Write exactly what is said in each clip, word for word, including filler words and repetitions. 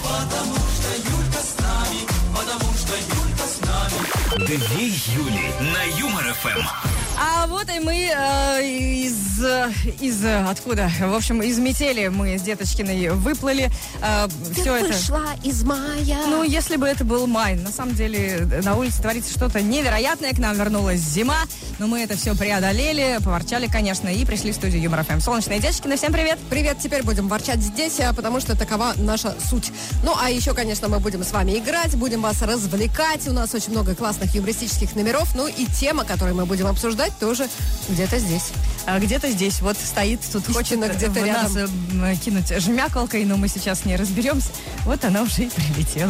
Потому что Юлька с нами, потому что Юлька с нами. Две Юли на Юмор эф эм. А вот и мы э, из, из... Откуда? В общем, из метели мы с Деточкиной выплыли. Э, все это... вышла из мая. Ну, если бы это был май. На самом деле, на улице творится что-то невероятное. К нам вернулась зима. Но мы это все преодолели, поворчали, конечно, и пришли в студию Юмор эф эм. Солнечная Деточкина, всем привет. Привет, теперь будем ворчать здесь, потому что такова наша суть. Ну, а еще, конечно, мы будем с вами играть, будем вас развлекать. У нас очень много классных юмористических номеров. Ну, и тема, которую мы будем обсуждать, тоже где-то здесь. А где-то здесь вот стоит, тут Истина хочет где-то в рядом. нас э, кинуть жмякалкой, но мы сейчас с ней разберемся. Вот она уже и прилетела.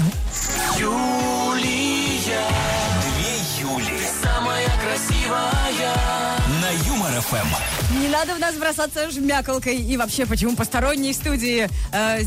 Юлия, Две Юли самая красивая. на Юмор эф эм. Не надо в нас бросаться жмякалкой. И вообще, почему посторонние в студии... э,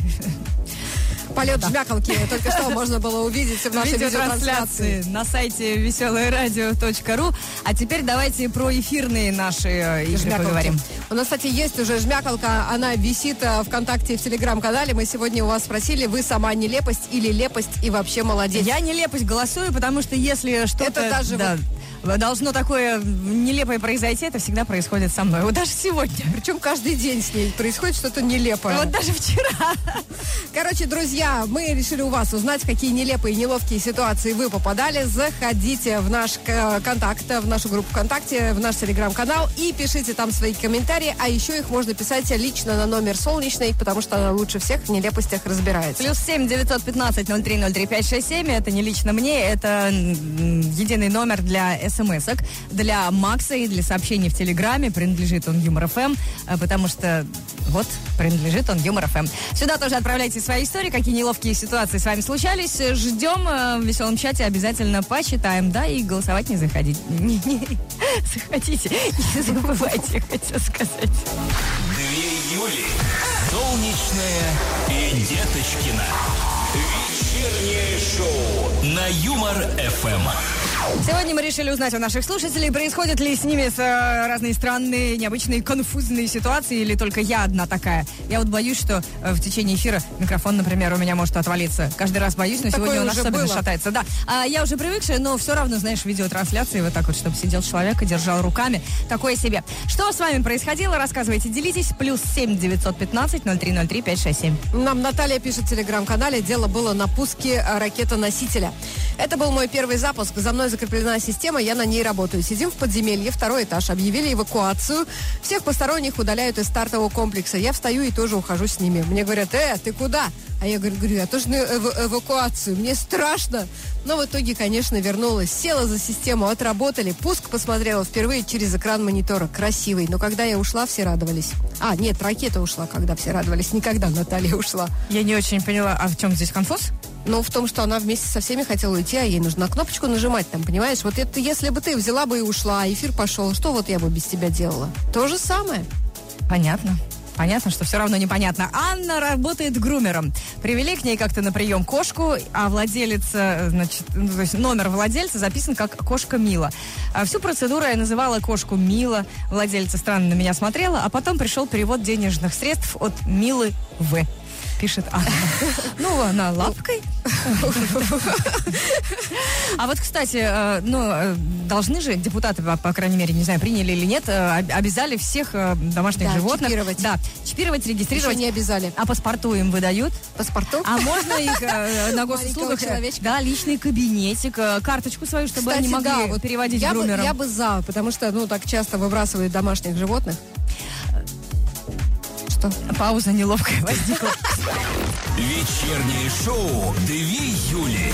Полет жмякалки только что можно было увидеть в нашей видеотрансляции. видеотрансляции на сайте веселое радио точка ру. А теперь давайте про эфирные наши э, игры Жмякалки. поговорим. У нас, кстати, есть уже жмякалка, она висит э, ВКонтакте и в Телеграм-канале. Мы сегодня у вас спросили, вы сама нелепость или лепость и вообще молодец? Я нелепость голосую, потому что если что-то Это даже да, должно такое нелепое произойти, это всегда происходит со мной. Вот даже сегодня. Причем каждый день с ней происходит что-то нелепое. Вот даже вчера. Короче, друзья, мы решили у вас узнать, в какие нелепые и неловкие ситуации вы попадали. Заходите в наш к- контакт, в нашу группу ВКонтакте, в наш Телеграм-канал и пишите там свои комментарии. А еще их можно писать лично на номер Солнечный, потому что она лучше всех в нелепостях разбирается. Плюс семь девятьсот пятнадцать ноль три ноль три пять шесть семь. Это не лично мне, это м, единый номер для смс-ок, для Макса и для сообщений в Телеграме. Принадлежит он Юмор эф эм, э, потому что вот, принадлежит он Юмор эф эм. Сюда тоже отправляйте свои истории, какие неловкие ситуации с вами случались. Ждем э, в веселом чате, обязательно почитаем, да, и голосовать не заходите. Не, не, заходите, не забывайте, хотел сказать. Две Юли. Солнечная и Деточкина. Вечернее шоу на Юмор эф эм. Сегодня мы решили узнать у наших слушателей, происходят ли с ними с, э, разные странные, необычные, конфузные ситуации, или только я одна такая. Я вот боюсь, что э, в течение эфира микрофон, например, у меня может отвалиться. Каждый раз боюсь, но Такое сегодня он уже особенно было. шатается. Да. А я уже привыкшая, но все равно, знаешь, видеотрансляции вот так вот, чтобы сидел человек и держал руками. Такое себе. Что с вами происходило? Рассказывайте, делитесь. Плюс семь девятьсот пятнадцать ноль три ноль три пять шесть семь. Нам Наталья пишет в Телеграм-канале, дело было на пуске э, ракетоносителя. Это был мой первый запуск. За мной закреплена система, я на ней работаю. Сидим в подземелье, второй этаж, объявили эвакуацию. Всех посторонних удаляют из стартового комплекса. Я встаю и тоже ухожу с ними. Мне говорят, э, ты куда? А я говорю, говорю я тоже на эв- эвакуацию. Мне страшно. Но в итоге, конечно, вернулась. Села за систему, отработали. Пуск посмотрела впервые через экран монитора. Красивый. Но когда я ушла, все радовались. А, нет, ракета ушла, когда все радовались. Никогда Наталья ушла. Я не очень поняла, а в чем здесь конфуз? Ну, в том, что она вместе со всеми хотела уйти, а ей нужно на кнопочку нажимать там, понимаешь? Вот это если бы ты взяла бы и ушла, а эфир пошел, что вот я бы без тебя делала? То же самое. Понятно. Понятно, что все равно непонятно. Анна работает грумером. Привели к ней как-то на прием кошку, а владелица, значит, ну, то есть номер владельца записан как кошка Мила. А всю процедуру я называла кошку Мила. Владелица странно на меня смотрела, а потом пришел перевод денежных средств от Милы В. Пишет Анна. Ну, она лапкой. А вот, кстати, э, ну, э, должны же депутаты, по, по крайней мере, не знаю, приняли или нет, э, об- обязали всех э, домашних Да, животных. чипировать. Да, чипировать, регистрировать. Еще не обязали. А паспорту им выдают? Паспорту? А можно их э, на госуслугах? Маленького человечка. Да, личный кабинетик, э, карточку свою, чтобы Кстати, они могли да, вот переводить я бы, грумером. я бы за, потому что, ну, так часто выбрасывают домашних животных. Что? Пауза неловкая возникла. Вечернее шоу Две Юли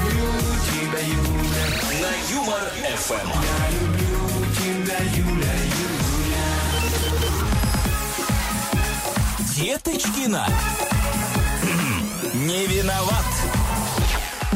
на Юмор эф эм. Деточкина. Не виноват.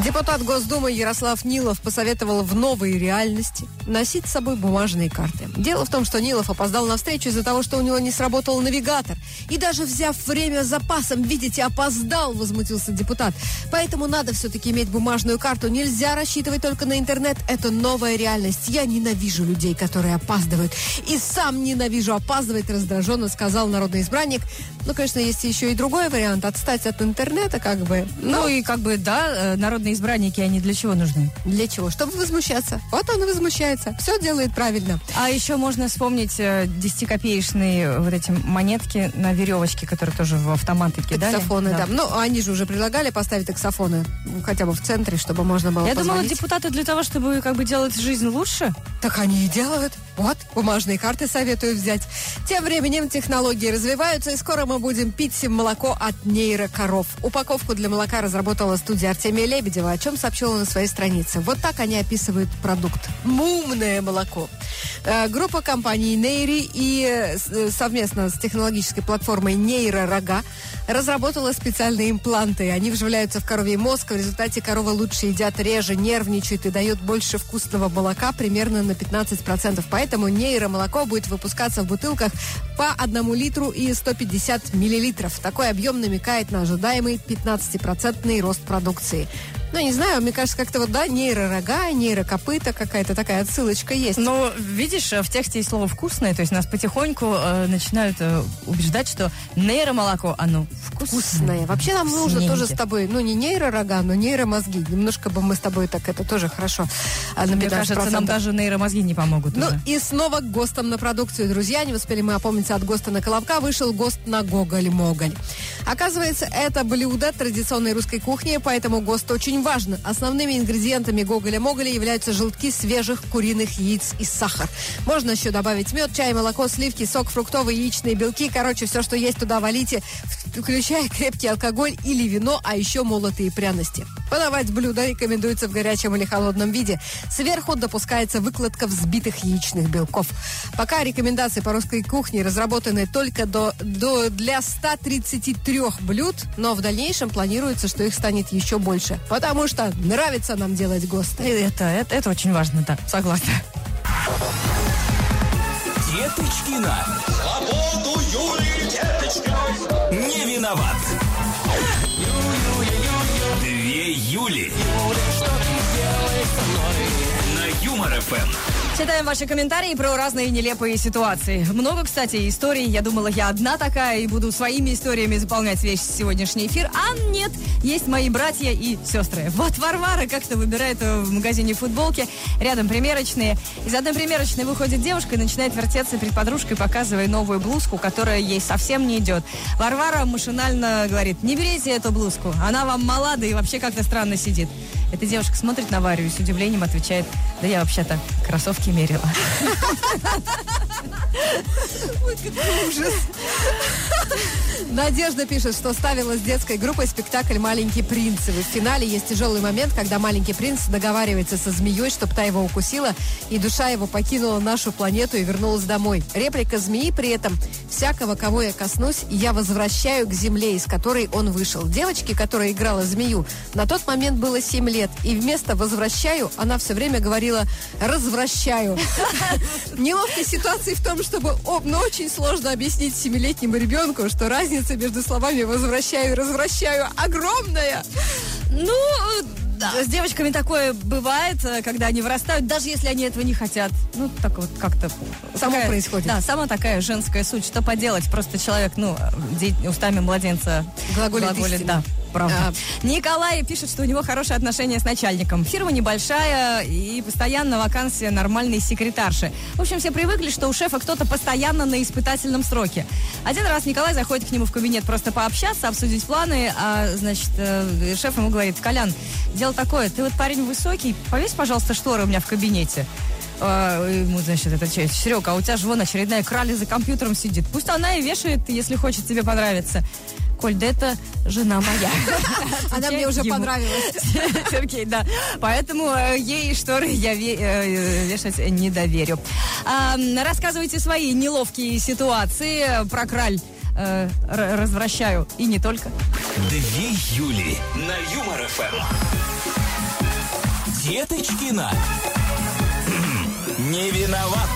Депутат Госдумы Ярослав Нилов посоветовал в новой реальности носить с собой бумажные карты. Дело в том, что Нилов опоздал на встречу из-за того, что у него не сработал навигатор. И даже взяв время с запасом, видите, опоздал, возмутился депутат. Поэтому надо все-таки иметь бумажную карту. Нельзя рассчитывать только на интернет. Это новая реальность. Я ненавижу людей, которые опаздывают. И сам ненавижу опаздывать, раздраженно сказал народный избранник. Ну, конечно, есть еще и другой вариант. Отстать от интернета, как бы. Ну, ну и как бы, да, народные избранники, они для чего нужны? Для чего? Чтобы возмущаться. Вот он и возмущается. Все делает правильно. А еще можно вспомнить десятикопеечные вот эти монетки на веревочке, которые тоже в автоматы кидали. Таксофоны, да. да. Ну, они же уже предлагали поставить таксофоны хотя бы в центре, чтобы можно было Я позвонить. думала, депутаты для того, чтобы как бы делать жизнь лучше. Так они и делают. Вот, бумажные карты советую взять. Тем временем технологии развиваются, и скоро мы будем пить молоко от нейрокоров. Упаковку для молока разработала студия Артемия Лебедева, о чем сообщила на своей странице. Вот так они описывают продукт. Мумное молоко. Э, группа компаний Нейри и э, совместно с технологической платформой Нейророга разработала специальные импланты. Они вживляются в коровий мозг. В результате коровы лучше едят, реже, нервничают и дают больше вкусного молока, примерно на пятнадцать процентов. Поэтому нейромолоко будет выпускаться в бутылках по одному литру и сто пятьдесят миллилитров. Такой объем намекает на ожидаемый пятнадцатипроцентный рост продукции. Ну, не знаю, мне кажется, как-то вот, да, нейророга, нейрокопыта, какая-то такая отсылочка есть. Но, видишь, в тексте есть слово «вкусное», то есть нас потихоньку э, начинают э, убеждать, что нейромолоко, оно вкусное. Вкусное. Вообще нам нужно тоже с тобой, ну, не нейророга, но нейромозги. Немножко бы мы с тобой так, это тоже хорошо. А на Мне кажется, нам даже нейромозги не помогут Ну, уже. и снова к ГОСТам на продукцию, друзья. Не успели мы опомниться от ГОСТа на Колобка. Вышел ГОСТ на Гоголь-Моголь. Оказывается, это блюдо традиционной русской кухни, поэтому ГОСТ очень важно. Основными ингредиентами Гоголя-Моголя являются желтки свежих куриных яиц и сахар. Можно еще добавить мед, чай, молоко, сливки, сок фруктовый, яичные белки. Короче, все, что есть, туда валите, включая крепкий алкоголь или вино, а еще молотые пряности. Подавать блюдо рекомендуется в горячем или холодном виде. Сверху допускается выкладка взбитых яичных белков. Пока рекомендации по русской кухне разработаны только до, до, для ста тридцати трёх блюд, но в дальнейшем планируется, что их станет еще больше. Потому что нравится нам делать ГОСТы. Это, это, это очень важно, да, согласна. Деточкина. Свободу Юлии Деточкиной. Не виноват. Две Юли. На Юмор-ФМ. Читаем ваши комментарии про разные нелепые ситуации. Много, кстати, историй. Я думала, я одна такая и буду своими историями заполнять весь сегодняшний эфир. А нет, есть мои братья и сестры. Вот Варвара как-то выбирает в магазине футболки. Рядом примерочные. Из одной примерочной выходит девушка и начинает вертеться перед подружкой, показывая новую блузку, которая ей совсем не идет. Варвара машинально говорит: не берите эту блузку. Она вам мала, да и вообще как-то странно сидит. Эта девушка смотрит на Варю и с удивлением отвечает: да я вообще-то кроссовки мерила. Ой, какой ужас. Надежда пишет, что ставила с детской группой спектакль «Маленький принц». И в финале есть тяжелый момент, когда маленький принц договаривается со змеей, чтобы та его укусила, и душа его покинула нашу планету и вернулась домой. Реплика змеи при этом: всякого, кого я коснусь, я возвращаю к земле, из которой он вышел. Девочке, которая играла змею, на тот момент было семь лет, и вместо «возвращаю» она все время говорила «развращаю». Неловкая ситуация в том, чтобы, о, ну, очень сложно объяснить семилетнему ребенку, что разница между словами «возвращаю» и «развращаю» огромная. Ну, да. С девочками такое бывает, когда они вырастают, даже если они этого не хотят. Ну, так вот как-то... Само такая, происходит. Да, сама такая женская суть. Что поделать? Просто человек, ну, устами младенца глаголит, глаголит, да. Правда. А. Николай пишет, что у него хорошие отношения с начальником. Фирма небольшая и постоянно вакансия нормальной секретарши. В общем, все привыкли, что у шефа кто-то постоянно на испытательном сроке. Один раз Николай заходит к нему в кабинет просто пообщаться, обсудить планы, а, значит, э, шеф ему говорит: Колян, дело такое, ты вот парень высокий, повесь, пожалуйста, шторы у меня в кабинете. А, ему, значит, это че, Серега, а у тебя же вон очередная краля за компьютером сидит. Пусть она и вешает, если хочет тебе понравиться. Коль, да это жена моя. Она мне уже понравилась. Сергей, да. Поэтому ей шторы я вешать не доверю. Рассказывайте свои неловкие ситуации про краль. Развращаю. И не только. Две Юли на Юмор ФМ. Деточкина. Не виноват.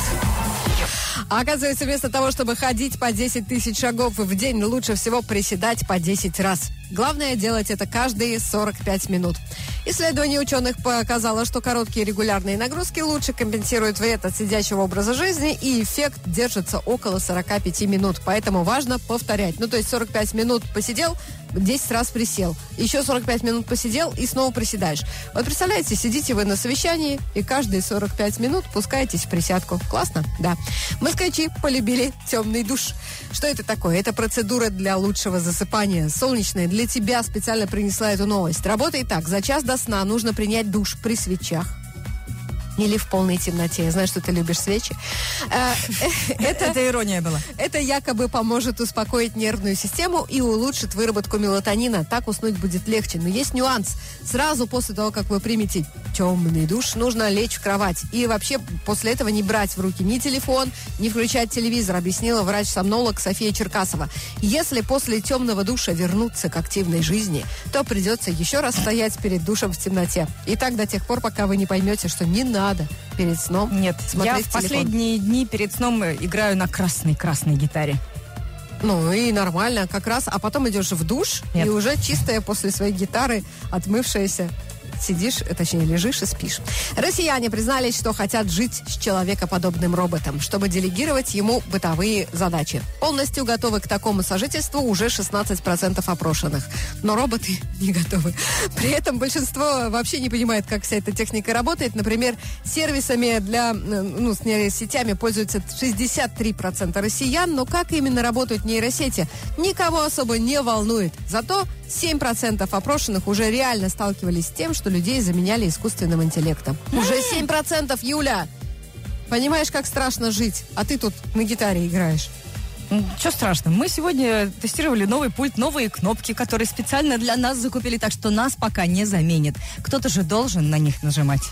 А оказывается, вместо того, чтобы ходить по десять тысяч шагов в день, лучше всего приседать по десять раз. Главное делать это каждые сорок пять минут. Исследование ученых показало, что короткие регулярные нагрузки лучше компенсируют вред от сидячего образа жизни, и эффект держится около сорок пять минут. Поэтому важно повторять. Ну, то есть сорок пять минут посидел, десять раз присел. Еще сорок пять минут посидел и снова приседаешь. Вот представляете, сидите вы на совещании и каждые сорок пять минут пускаетесь в присядку. Классно? Да. Москвичи полюбили темный душ. Что это такое? Это процедура для лучшего засыпания. Солнечная для тебя специально принесла эту новость. Работает так. За час до сна нужно принять душ при свечах. Или в полной темноте. Я знаю, что ты любишь свечи. Это, это ирония была. Это якобы поможет успокоить нервную систему и улучшит выработку мелатонина. Так уснуть будет легче. Но есть нюанс. Сразу после того, как вы примете темный душ, нужно лечь в кровать. И вообще после этого не брать в руки ни телефон, не включать телевизор, объяснила врач-сомнолог София Черкасова. Если после темного душа вернуться к активной жизни, то придется еще раз стоять перед душем в темноте. И так до тех пор, пока вы не поймете, что не надо перед сном Нет, смотреть я в телефон. последние дни перед сном играю на красной-красной гитаре. Ну и нормально, как раз. А потом идешь в душ, Нет. и уже чистая после своей гитары, отмывшаяся, сидишь, точнее, лежишь и спишь. Россияне признались, что хотят жить с человекоподобным роботом, чтобы делегировать ему бытовые задачи. Полностью готовы к такому сожительству уже шестнадцать процентов опрошенных. Но роботы не готовы. При этом большинство вообще не понимает, как вся эта техника работает. Например, сервисами для, ну, с нейросетями пользуются шестьдесят три процента россиян, но как именно работают нейросети, никого особо не волнует. Зато семь процентов опрошенных уже реально сталкивались с тем, что людей заменяли искусственным интеллектом. Уже семь процентов, Юля! Понимаешь, как страшно жить, а ты тут на гитаре играешь. Что страшно? Мы сегодня тестировали новый пульт, новые кнопки, которые специально для нас закупили, так что нас пока не заменит. Кто-то же должен на них нажимать.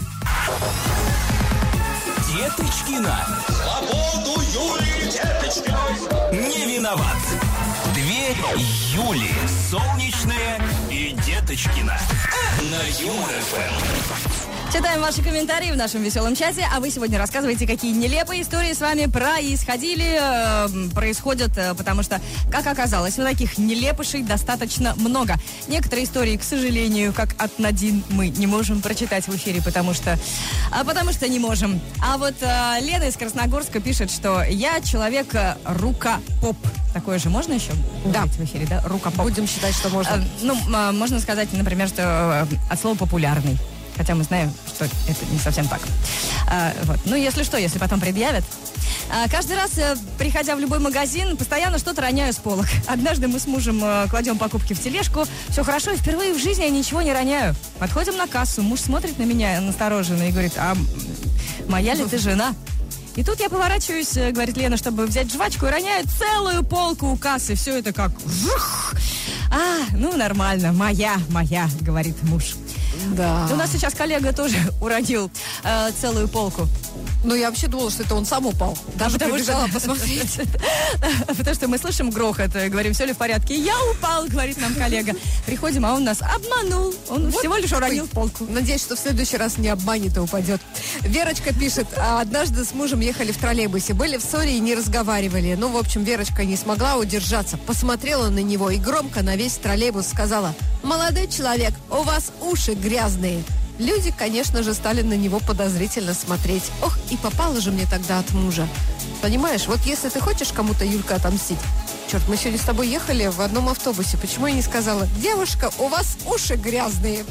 Деточкина. Свободу Юлии Деточкиной. Не виноват. Две Юли. Солнечная и Деточкина. На Юмор ФМ. Читаем ваши комментарии в нашем веселом чате, а вы сегодня рассказываете, какие нелепые истории с вами происходили, э, происходят, э, потому что, как оказалось, ну, таких нелепышей достаточно много. Некоторые истории, к сожалению, как от Надин, мы не можем прочитать в эфире, потому что, а, потому что не можем. А вот э, Лена из Красногорска пишет, что я человек э, рука-поп. Такое же можно еще Да. говорить в эфире, да? Рука-поп. Будем считать, что можно. Э, ну, э, можно сказать, например, что э, от слова «популярный». Хотя мы знаем, что это не совсем так. А, вот. Ну, если что, если потом предъявят. А, каждый раз, э, приходя в любой магазин, постоянно что-то роняю с полок. Однажды мы с мужем э, кладем покупки в тележку. Все хорошо, и впервые в жизни я ничего не роняю. Подходим на кассу, муж смотрит на меня настороженно и говорит: а моя ли ты жена? И тут я поворачиваюсь, э, говорит Лена, чтобы взять жвачку, и роняю целую полку у кассы. Все это как... Жух! А, ну нормально, моя, моя, говорит муж. Да. У нас сейчас коллега тоже уронил э, целую полку. Ну, я вообще думала, что это он сам упал. Даже Потому прибежала что- посмотреть. Потому что мы слышим грохот, и говорим, все ли в порядке. Я упал, говорит нам коллега. Приходим, а он нас обманул. Он Вот всего лишь такой. уронил полку. Надеюсь, что в следующий раз не обманет и упадет. Верочка пишет: а однажды с мужем ехали в троллейбусе, были в ссоре и не разговаривали. Ну, в общем, Верочка не смогла удержаться, посмотрела на него и громко на весь троллейбус сказала: молодой человек, у вас уши грязные. Люди, конечно же, стали на него подозрительно смотреть. Ох, и попало же мне тогда от мужа. Понимаешь, вот если ты хочешь кому-то, Юлька, отомстить. Черт, мы сегодня с тобой ехали в одном автобусе. Почему я не сказала: девушка, у вас уши грязные?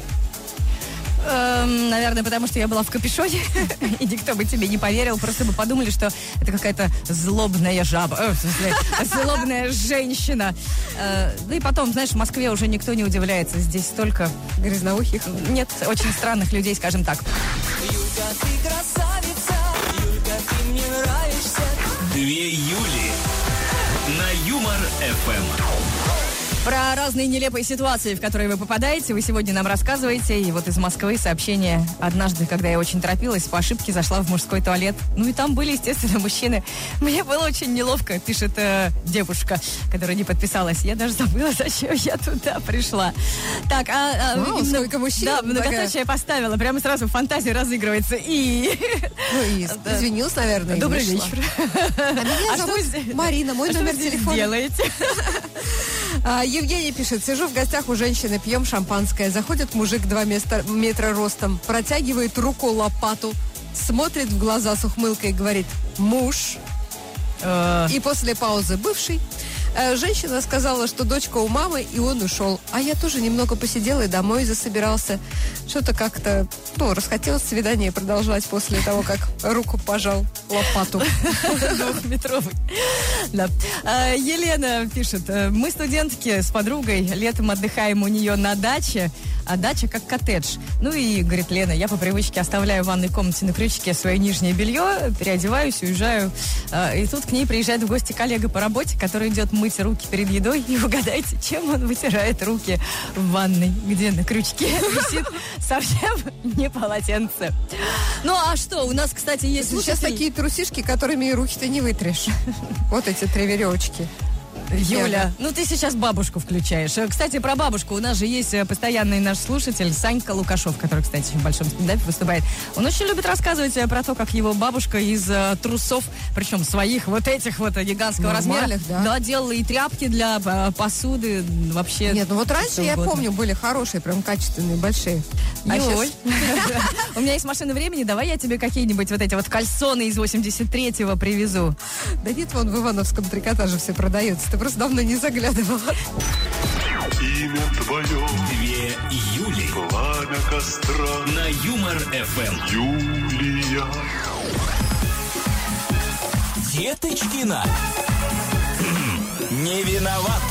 Эм, наверное, потому что я была в капюшоне, и никто бы тебе не поверил, просто бы подумали, что это какая-то злобная жаба, э, в смысле, злобная женщина. Э, да и потом, знаешь, в Москве уже никто не удивляется, здесь столько Грязноухих. нет очень странных людей, скажем так. Юлька, ты красавица. Юлька, ты мне нравишься. Две Юли. На Юмор ФМ. Про разные нелепые ситуации, в которые вы попадаете, вы сегодня нам рассказываете. И вот из Москвы сообщение. Однажды, когда я очень торопилась, по ошибке зашла в мужской туалет. Ну и там были, естественно, мужчины. Мне было очень неловко, пишет э, девушка, которая не подписалась. Я даже забыла, зачем я туда пришла. Так, а... а Вау, именно, сколько мужчин. Да, такая. многоточие поставила. Прямо сразу фантазия разыгрывается. И... Ну и извинилась, наверное, и Добрый вышла. вечер. А меня А что зовут вы здесь- Марина, мой а что номер вы здесь телефона. делаете? А, Евгений пишет, сижу в гостях у женщины, пьем шампанское. Заходит мужик два места- метра ростом, протягивает руку лопату, смотрит в глаза с ухмылкой и говорит «муж». Э, И после паузы «бывший». Э, Женщина сказала, что дочка у мамы, и он ушел. А я тоже немного посидела и домой засобирался. Что-то как-то, ну, расхотелось свидание продолжать после того, как руку пожал лопату. Двухметровый. Да. А, Елена пишет. э, Мы студентки с подругой летом отдыхаем у нее на даче, а дача как коттедж. Ну и, говорит Лена, я по привычке оставляю в ванной комнате на крючке свое нижнее белье, переодеваюсь, уезжаю. А, И тут к ней приезжает в гости коллега по работе, который идет мыть руки перед едой. И угадайте, чем он вытирает руки в ванной, где на крючке висит совсем не полотенце. Ну а что, у нас, кстати, есть Сейчас слушатель- такие трусишки, которыми и руки ты не вытрешь. Вот эти три веревочки. Юля, ну ты сейчас бабушку включаешь. Э, Кстати, про бабушку. У нас же есть э, постоянный наш слушатель Санька Лукашов, который, кстати, в большом стендапе выступает. Он очень любит рассказывать э, про то, как его бабушка из э, трусов, причем своих вот этих вот э, гигантского размера, Нормальных, да. делала и тряпки для э, посуды, м, вообще. Нет, ну вот раньше, что я угодно. помню, были хорошие, прям качественные, большие. А Юль, щас- у меня есть машина времени, давай я тебе какие-нибудь вот эти вот кальсоны из восемьдесят третьего привезу. Да нет, вон в Ивановском трикотаже все продается. Ты просто давно не заглядывала. Имя твое, Две Юли пламя костра, на Юмор эф эм. Юлия. Деточкина. Не виноват.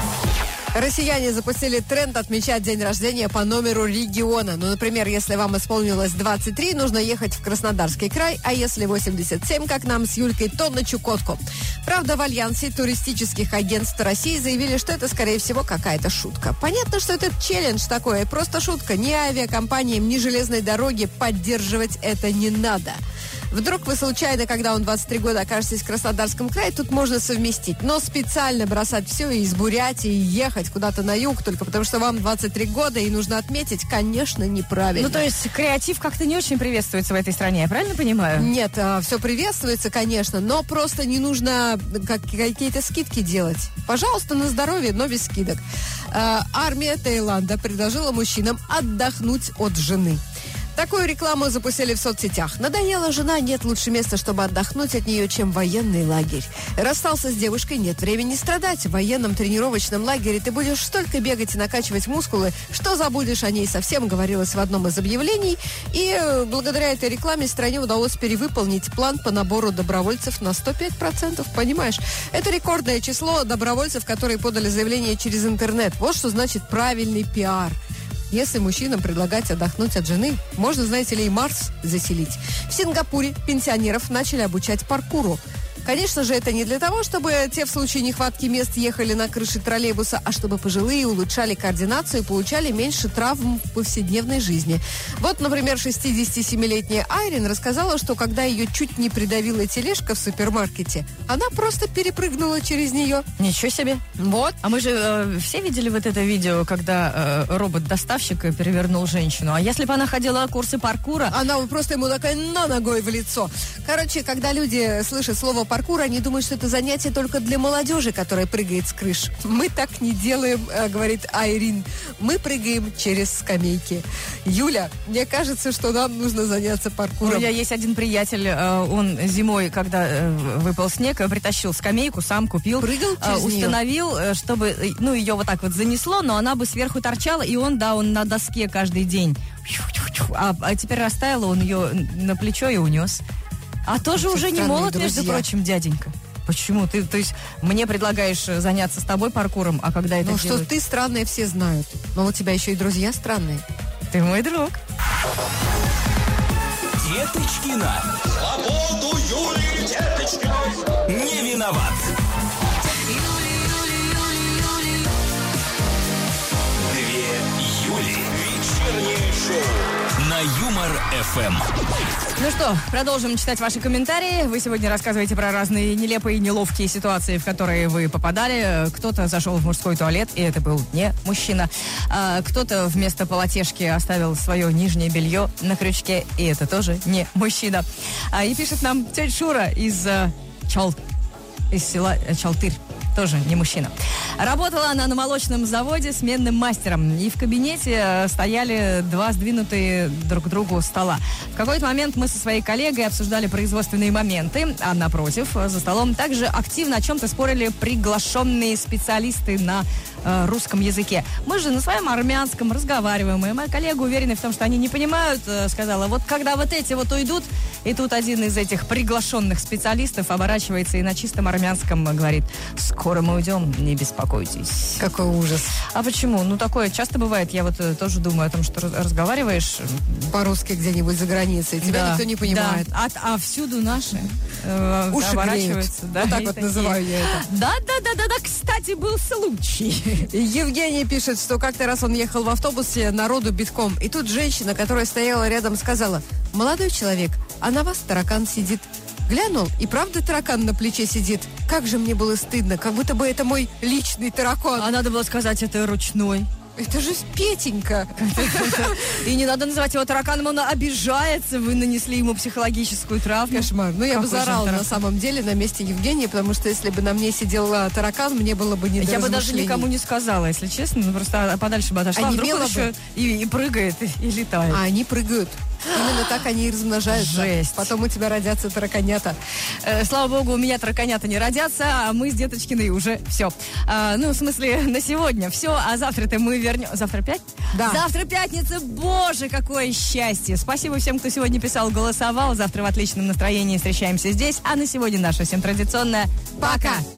Россияне запустили тренд отмечать день рождения по номеру региона. Ну, например, если вам исполнилось двадцать три, нужно ехать в Краснодарский край, а если восемьдесят семь, как нам с Юлькой, то на Чукотку. Правда, в Альянсе туристических агентств России заявили, что это, скорее всего, какая-то шутка. Понятно, что это челлендж такой, просто шутка. Ни авиакомпаниям, ни железной дороге поддерживать это не надо. Вдруг вы случайно, когда он двадцать три года, окажетесь в Краснодарском крае, тут можно совместить. Но специально бросать все и из Бурятии ехать куда-то на юг, только потому что вам двадцать три года и нужно отметить, конечно, неправильно. Ну, то есть креатив как-то не очень приветствуется в этой стране, я правильно понимаю? Нет, все приветствуется, конечно, но просто не нужно как- какие-то скидки делать. Пожалуйста, на здоровье, но без скидок. А, армия Таиланда предложила мужчинам отдохнуть от жены. Такую рекламу запустили в соцсетях. Надоела жена, нет лучше места, чтобы отдохнуть от нее, чем военный лагерь. Расстался с девушкой, нет времени страдать. В военном тренировочном лагере ты будешь столько бегать и накачивать мускулы, что забудешь о ней совсем, говорилось в одном из объявлений. И э, благодаря этой рекламе стране удалось перевыполнить план по набору добровольцев на сто пять процентов, понимаешь? Это рекордное число добровольцев, которые подали заявление через интернет. Вот что значит правильный пиар. Если мужчинам предлагать отдохнуть от жены, можно, знаете ли, и Марс заселить. В Сингапуре пенсионеров начали обучать паркуру. Конечно же, это не для того, чтобы те в случае нехватки мест ехали на крыше троллейбуса, а чтобы пожилые улучшали координацию и получали меньше травм в повседневной жизни. Вот, например, шестидесятисемилетняя Айрин рассказала, что когда ее чуть не придавила тележка в супермаркете, она просто перепрыгнула через нее. Ничего себе. Вот. А мы же э, все видели вот это видео, когда э, робот-доставщик перевернул женщину. А если бы она ходила на курсы паркура... Она просто ему такая на ногой в лицо. Короче, когда люди слышат слово паркур, они думают, что это занятие только для молодежи, которая прыгает с крыш. Мы так не делаем, э, говорит Айрин. Мы прыгаем через скамейки. Юля, мне кажется, что нам нужно заняться У паркуром. меня есть один приятель, э, он зимой, когда э, выпал снег, э, притащил скамейку, сам купил. Прыгал э, через неё? Установил, э, чтобы, э, ну, ее вот так вот занесло, но она бы сверху торчала, и он, да, он на доске каждый день. А, а теперь растаяла, он ее на плечо и унес. А тоже Эти уже не странные молод, между друзья. прочим, дяденька. Почему? Ты, то есть, мне предлагаешь заняться с тобой паркуром, а когда это Ну, что делают? ты странная, все знают. Но у тебя еще и друзья странные. Ты мой друг. Деточкина. Свободу Юлии Деточкиной. Не виноват. Чебули. Вечернее шоу на Юмор эф эм. Ну что, продолжим читать ваши комментарии. Вы сегодня рассказываете про разные нелепые и неловкие ситуации, в которые вы попадали. Кто-то зашел в мужской туалет, и это был не мужчина. А кто-то вместо полотешки оставил свое нижнее белье на крючке, и это тоже не мужчина. А, и пишет нам тетя Шура из, э, Чал... из села э, Чалтырь. Тоже не мужчина. Работала она на молочном заводе сменным мастером. И в кабинете стояли два сдвинутые друг к другу стола. В какой-то момент мы со своей коллегой обсуждали производственные моменты, а напротив, за столом также активно о чем-то спорили приглашенные специалисты на э, русском языке. Мы же на своем армянском разговариваем, и моя коллега, уверенная в том, что они не понимают, э, сказала, вот когда вот эти вот уйдут, и тут один из этих приглашенных специалистов оборачивается и на чистом армянском говорит: скоро мы уйдем, не беспокойтесь. Какой ужас. А почему? Ну, такое часто бывает. Я вот э, тоже думаю о том, что раз- разговариваешь. По-русски где-нибудь за границей. Тебя да, никто не понимает. Да. А, а всюду наши э, Уши оборачиваются. греют. Да, Вот так и вот такие. называю я это. Да, да, да, да, да, кстати, был случай. Евгений пишет, что как-то раз он ехал в автобусе, народу битком. И тут женщина, которая стояла рядом, сказала: молодой человек, а на вас таракан сидит. Глянул, и правда таракан на плече сидит. Как же мне было стыдно, как будто бы это мой личный таракан. А надо было сказать, это ручной. Это же Петенька. И не надо называть его тараканом, он обижается, вы нанесли ему психологическую травму. Кошмар. Ну, я бы Какой же заорала таракан? на самом деле на месте Евгения, потому что если бы на мне сидел а, таракан, мне было бы не до Я бы даже размышлений. никому не сказала, если честно, ну, просто подальше бы отошла, А не вдруг он мело еще и, и прыгает, и, и летает. А они прыгают. Именно так они и размножаются. Жесть. Потом у тебя родятся тараканята. Э, слава богу, у меня тараканята не родятся, а мы с Деточкиной уже все. А, ну, в смысле, на сегодня все, а завтра-то мы вернем... Завтра пять? Да. Завтра пятница, боже, какое счастье! Спасибо всем, кто сегодня писал, голосовал. Завтра в отличном настроении встречаемся здесь. А на сегодня наше всем традиционное «Пока!»